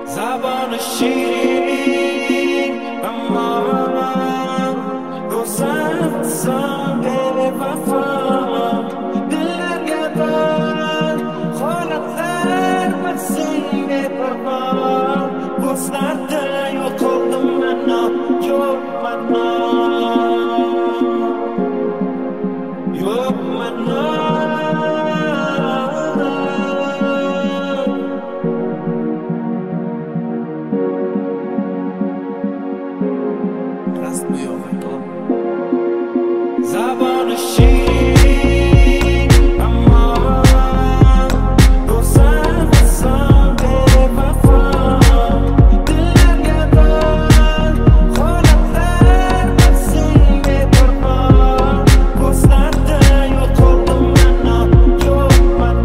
Zaboni shirin aman go'zalsan bevafo dillarga band holatlar bilsin beparvo ko'zlarda yo'qoldim mana yo'qman Zaboni shirin aman go'zalsan bevafo dillarga band holatlar bilsin beparvo ko'zlarda yo'qoldim mana yo'qman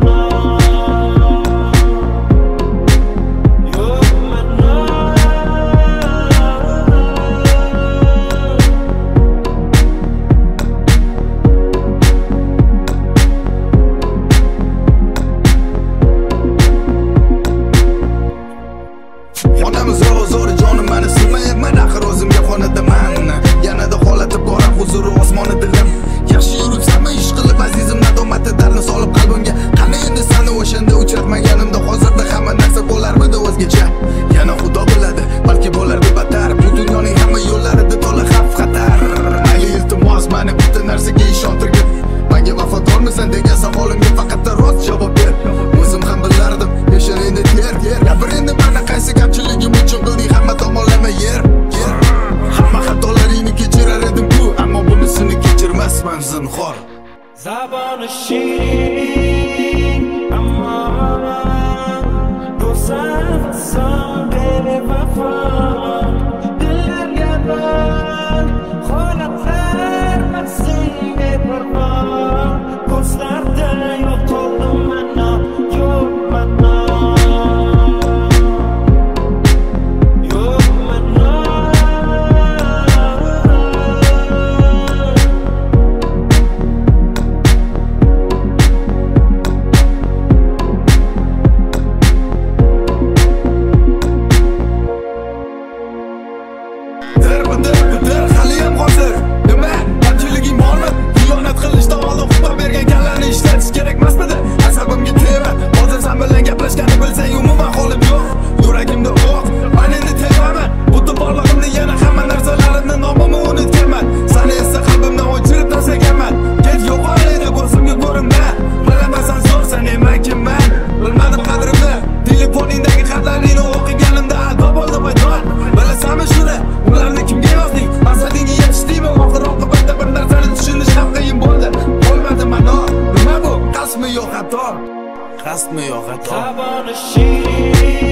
Xonamiz ro'zori jonim meni silmayapman axir o'zimga xonadaman yanada xolatib borar huzuri osmoni dilim yaxshi yuribsanmi ish qilib azizim nadomati darni solib qalbimga qani endi seni o'shanda uchratmaganimda hozirda hamma narsa bo'larmidi o'zgacha yana xudo biladi balki bo'lardi battar bu dunyoning hamma yo'llarida to'la xavf xatar mayli iltimos meni bitta narsaga ishontirgin menga vafodormisan degan savolimga faqat rost javob ber o'zim ham bilardim yashar endi ter gapir endi mana qaysi kamchiligim uchun qilding hamma tomonlama yer hamma xatolaringni kechirar edim ku ammo bunisini kechirmasman zinhor Zaboni shirin aman go'zalsan bevafo dillarga band holatlar bilsin beparvo ko'zlarda yo'qoldim mana yo'qman Bitir haliyam hozir nima kamchiliging bormi xiyonat qilishdan oldin xutba bergan kallarni ishlatish kerak emasmidi asabimga tegma hozir sen bilan gaplashganni bilsang umuman holim yo'q yuragimda o'q men endi tegmaman butun borlig'imni yana hamma narsalarimni nomimni unutganman seni esa qalbimdan o'chirib tashlaganman ket yo'qol edi ko'zimga ko'rinma bilamasan zo'r sen nima kimman bilmadim qadrimni telefoningdagi xatlaringni o'qiganimda ado bo'ldi paydon bilasanmi shuni ularni kimga yozding maqsadingga yetishdingmi oxir oqibatda bir narsani tushunish ham qiyin bo'ldi bo'lmadi mano nima bu qasdmi yo xato Zaboni shirin